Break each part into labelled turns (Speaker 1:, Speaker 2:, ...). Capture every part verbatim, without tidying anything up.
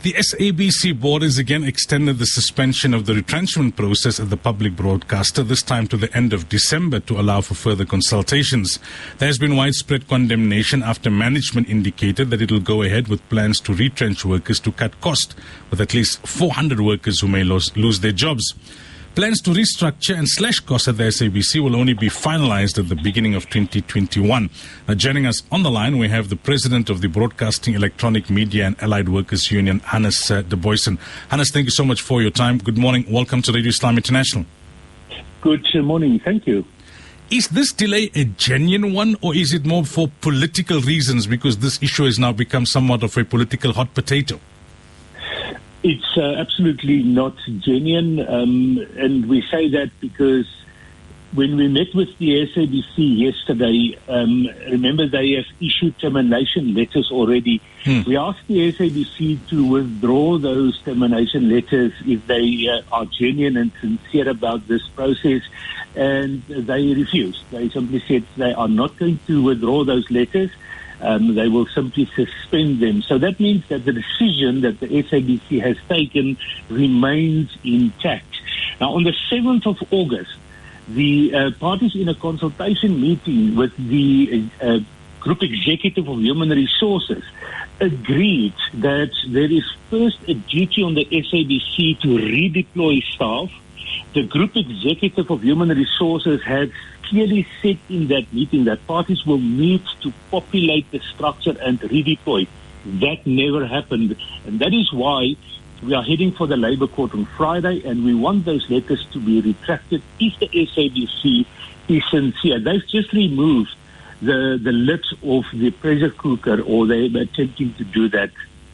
Speaker 1: The S A B C board has again extended the suspension of the retrenchment process at the public broadcaster, this time to the end of December, to allow for further consultations. There has been widespread condemnation after management indicated that it will go ahead with plans to retrench workers to cut cost, with at least four hundred workers who may lose, lose their jobs. Plans to restructure and slash costs at the S A B C will only be finalized at the beginning of twenty twenty-one. Now, joining us on the line, we have the president of the Broadcasting, Electronic Media and Allied Workers Union, Hannes uh, de Boysen. Hannes, thank you so much for your time. Good morning. Welcome to Radio Islam International.
Speaker 2: Good morning. Thank you.
Speaker 1: Is this delay a genuine one, or is it more for political reasons, because this issue has now become somewhat of a political hot potato?
Speaker 2: It's uh, absolutely not genuine, um, and we say that because when we met with the S A B C yesterday, um, remember they have issued termination letters already. Hmm. We asked the S A B C to withdraw those termination letters if they uh, are genuine and sincere about this process, and they refused. They simply said they are not going to withdraw those letters. Um, they will simply suspend them. So that means that the decision that the S A B C has taken remains intact. Now, on the seventh of August, the uh, parties in a consultation meeting with the uh, Group Executive of Human Resources agreed that there is first a duty on the S A B C to redeploy staff. The Group Executive of Human Resources had clearly said in that meeting that parties will need to populate the structure and redeploy. That never happened. And that is why we are heading for the Labour Court on Friday, and we want those letters to be retracted if the S A B C is sincere. They've just removed the, the lid of the pressure cooker, or they're attempting to do that.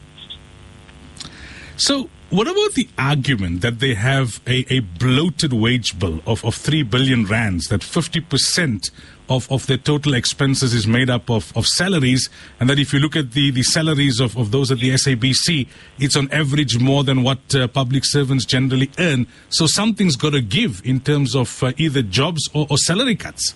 Speaker 1: So, what about the argument that they have a, a bloated wage bill of, of three billion rands, that fifty percent of, of their total expenses is made up of, of salaries, and that if you look at the, the salaries of, of those at the S A B C, it's on average more than what uh, public servants generally earn. So something's got to give in terms of uh, either jobs or, or salary cuts.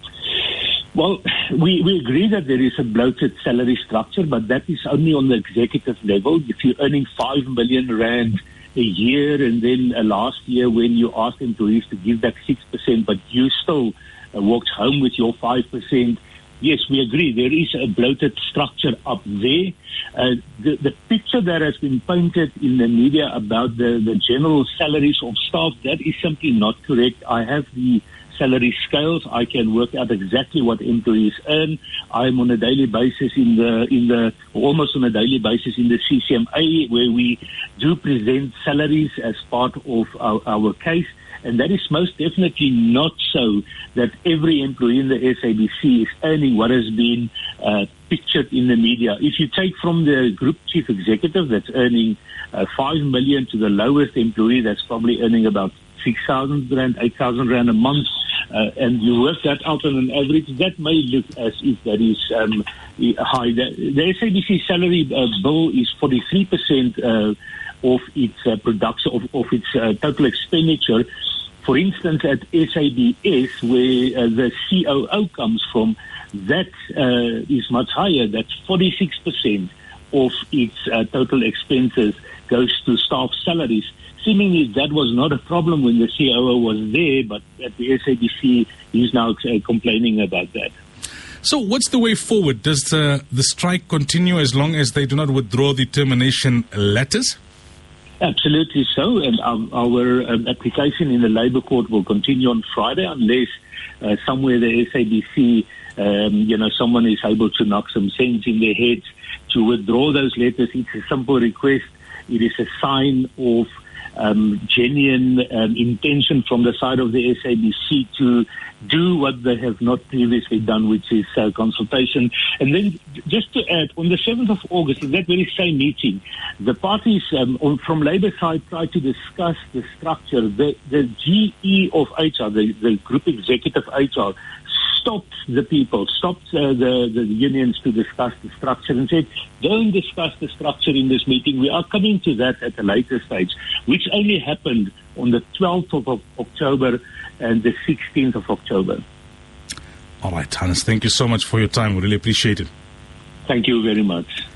Speaker 2: Well, we, we agree that there is a bloated salary structure, but that is only on the executive level. If you're earning five million rand a year, and then uh, last year when you asked employees to give back six percent, but you still uh, walked home with your five percent, yes, we agree. There is a bloated structure up there. Uh, the, the picture that has been painted in the media about the, the general salaries of staff, that is simply not correct. I have the salary scales. I can work out exactly what employees earn. I'm on a daily basis in the, in the, almost on a daily basis in the C C M A, where we do present salaries as part of our, our case. And that is most definitely not so that every employee in the S A B C is earning what has been uh, pictured in the media. If you take from the group chief executive that's earning uh, five million to the lowest employee that's probably earning about six thousand rand, eight thousand rand a month, uh, and you work that out on an average, that may look as if that is um, high. The, the S A B C salary uh, bill is forty-three percent uh, of its uh, production, of, of its uh, total expenditure. For instance, at S A B S, where uh, the C O O comes from, that uh, is much higher. That's forty-six percent of its uh, total expenses goes to staff salaries. Seemingly that was not a problem when the C O O was there, but at the S A B C, he's now uh, complaining about that.
Speaker 1: So what's the way forward? Does uh, the strike continue as long as they do not withdraw the termination letters?
Speaker 2: Absolutely so, and our, our um, application in the Labour Court will continue on Friday unless uh, somewhere the S A B C, um, you know, someone is able to knock some sense in their heads to withdraw those letters. It's a simple request. It is a sign of um, genuine um, intention from the side of the S A B C to do what they have not previously done, which is uh, consultation. And then just to add, on the seventh of August, in that very same meeting, the parties um, on, from Labour side tried to discuss the structure. The, the G E of H R, the, the Group Executive H R, stopped the people, stopped uh, the, the unions to discuss the structure and said, don't discuss the structure in this meeting. We are coming to that at a later stage, which only happened on the twelfth of October and the sixteenth of October.
Speaker 1: All right, Hannes, thank you so much for your time. We really appreciate it.
Speaker 2: Thank you very much.